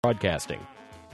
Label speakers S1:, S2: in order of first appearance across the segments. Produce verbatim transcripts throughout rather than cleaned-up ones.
S1: Broadcasting.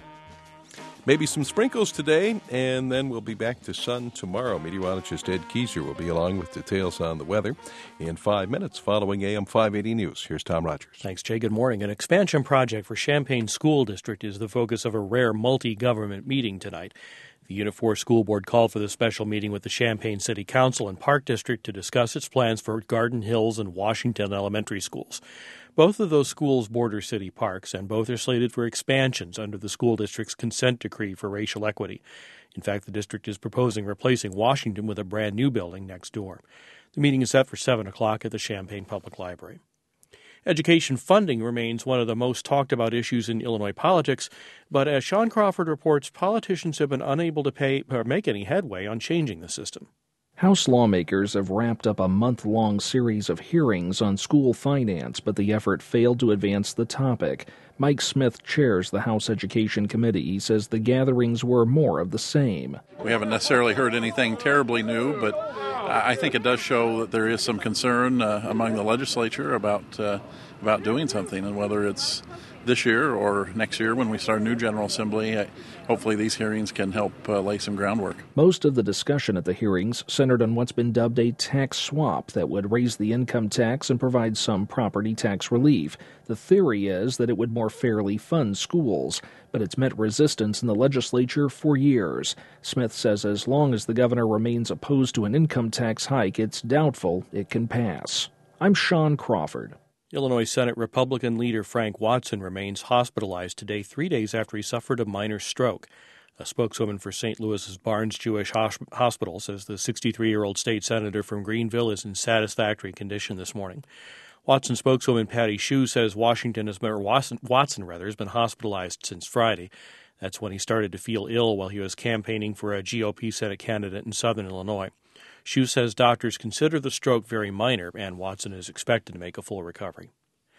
S2: Maybe some sprinkles today, and then we'll be back to sun tomorrow. Meteorologist Ed Kieser will be along with details on the weather in five minutes following A M five eighty News. Here's Tom Rogers.
S3: Thanks, Jay. Good morning. An expansion project for Champaign School District is the focus of a rare multi-government meeting tonight. The Unit four School Board called for the special meeting with the Champaign City Council and Park District to discuss its plans for Garden Hills and Washington elementary schools. Both of those schools border city parks, and both are slated for expansions under the school district's consent decree for racial equity. In fact, the district is proposing replacing Washington with a brand new building next door. The meeting is set for seven o'clock at the Champaign Public Library. Education funding remains one of the most talked about issues in Illinois politics, but as Sean Crawford reports, politicians have been unable to pay or make any headway on changing the system.
S4: House lawmakers have wrapped up a month-long series of hearings on school finance, but the effort failed to advance the topic. Mike Smith chairs the House Education Committee. He says the gatherings were more of the same.
S5: We haven't necessarily heard anything terribly new, but I think it does show that there is some concern uh, among the legislature about uh, about doing something, and whether it's this year or next year when we start a new General Assembly, I, hopefully these hearings can help uh, lay some groundwork.
S4: Most of the discussion at the hearings centered on what's been dubbed a tax swap that would raise the income tax and provide some property tax relief. The theory is that it would more fairly fund schools, but it's met resistance in the legislature for years. Smith says as long as the governor remains opposed to an income tax hike, it's doubtful it can pass. I'm Sean Crawford.
S3: Illinois Senate Republican leader Frank Watson remains hospitalized today, three days after he suffered a minor stroke. A spokeswoman for Saint Louis's Barnes Jewish Hospital says the sixty-three-year-old state senator from Greenville is in satisfactory condition this morning. Watson spokeswoman Patty Shue says Washington has, or Watson, Watson rather, has been hospitalized since Friday. That's when he started to feel ill while he was campaigning for a G O P Senate candidate in southern Illinois. Shue says doctors consider the stroke very minor, and Watson is expected to make a full recovery.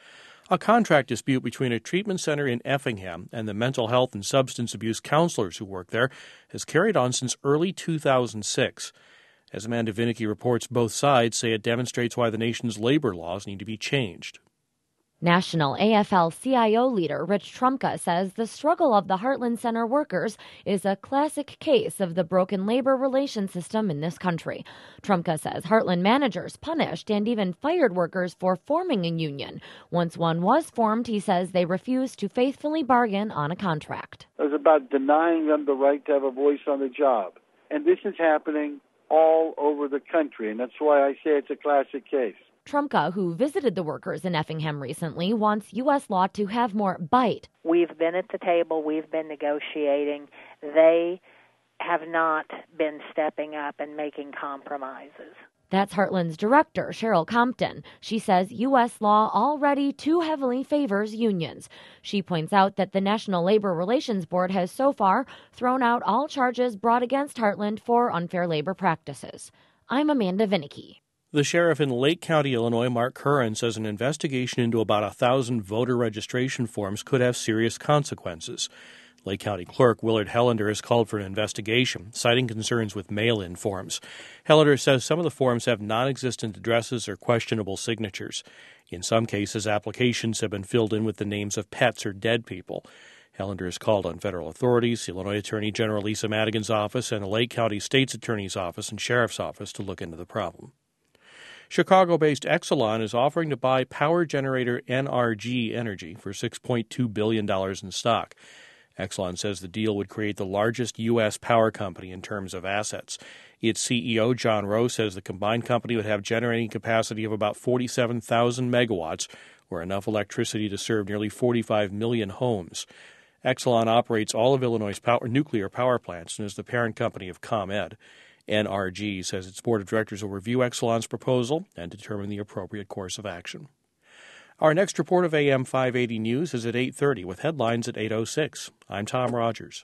S3: A contract dispute between a treatment center in Effingham and the mental health and substance abuse counselors who work there has carried on since early two thousand six. As Amanda Vinicky reports, both sides say it demonstrates why the nation's labor laws need to be changed.
S6: National A F L C I O leader Rich Trumka says the struggle of the Heartland Center workers is a classic case of the broken labor relations system in this country. Trumka says Heartland managers punished and even fired workers for forming a union. Once one was formed, he says they refused to faithfully bargain on a contract.
S7: It was about denying them the right to have a voice on the job. And this is happening all over the country, and that's why I say it's a classic case.
S6: Trumka, who visited the workers in Effingham recently, wants U S law to have more bite.
S8: We've been at the table. We've been negotiating. They have not been stepping up and making compromises.
S6: That's Heartland's director, Cheryl Compton. She says U S law already too heavily favors unions. She points out that the National Labor Relations Board has so far thrown out all charges brought against Heartland for unfair labor practices. I'm Amanda Vinicky.
S3: The sheriff in Lake County, Illinois, Mark Curran, says an investigation into about a thousand voter registration forms could have serious consequences. Lake County Clerk Willard Hellender has called for an investigation, citing concerns with mail-in forms. Hellender says some of the forms have non-existent addresses or questionable signatures. In some cases, applications have been filled in with the names of pets or dead people. Hellender has called on federal authorities, the Illinois Attorney General Lisa Madigan's office, and the Lake County State's Attorney's Office and Sheriff's Office to look into the problem. Chicago-based Exelon is offering to buy power generator N R G Energy for six point two billion dollars in stock. Exelon says the deal would create the largest U S power company in terms of assets. Its C E O, John Rowe, says the combined company would have generating capacity of about forty-seven thousand megawatts, or enough electricity to serve nearly forty-five million homes. Exelon operates all of Illinois' power, nuclear power plants and is the parent company of ComEd. N R G says its board of directors will review Exelon's proposal and determine the appropriate course of action. Our next report of A M five eighty News is at eight thirty with headlines at eight oh six. I'm Tom Rogers.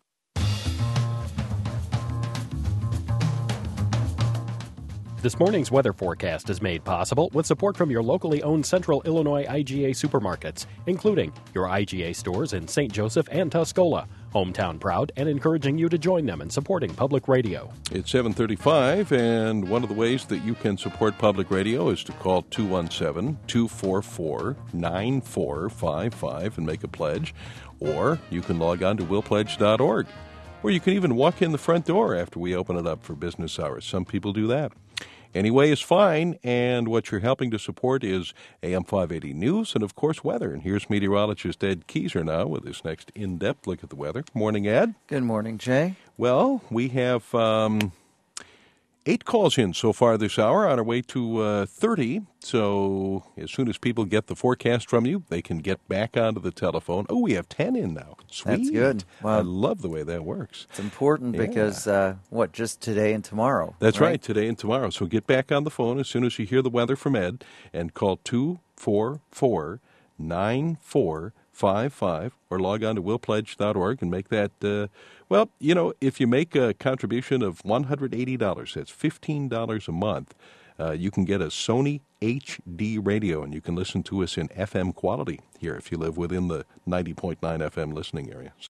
S1: This morning's weather forecast is made possible with support from your locally owned Central Illinois I G A supermarkets, including your I G A stores in Saint Joseph and Tuscola. Hometown proud and encouraging you to join them in supporting public radio.
S2: It's seven thirty-five, and one of the ways that you can support public radio is to call two one seven, two four four, nine four five five and make a pledge. Or you can log on to will pledge dot org. Or you can even walk in the front door after we open it up for business hours. Some people do that. Any way is fine, and what you're helping to support is A M five eighty News and, of course, weather. And here's meteorologist Ed Kieser now with his next in-depth look at the weather. Morning, Ed.
S9: Good morning, Jay.
S2: Well, we have um, eight calls in so far this hour, on our way to uh, thirty. So as soon as people get the forecast from you, they can get back onto the telephone. Oh, we have ten in now. Sweet.
S9: That's good. Well,
S2: I love the way that works.
S9: It's important
S2: Yeah.
S9: because, uh, what, just today and tomorrow?
S2: That's right? right, today and tomorrow. So get back on the phone as soon as you hear the weather from Ed and call two four four, nine four five five or log on to will pledge dot org and make that, uh, well, you know, if you make a contribution of one hundred eighty dollars, that's fifteen dollars a month, uh, you can get a Sony H D radio, and you can listen to us in F M quality here if you live within the ninety point nine F M listening area.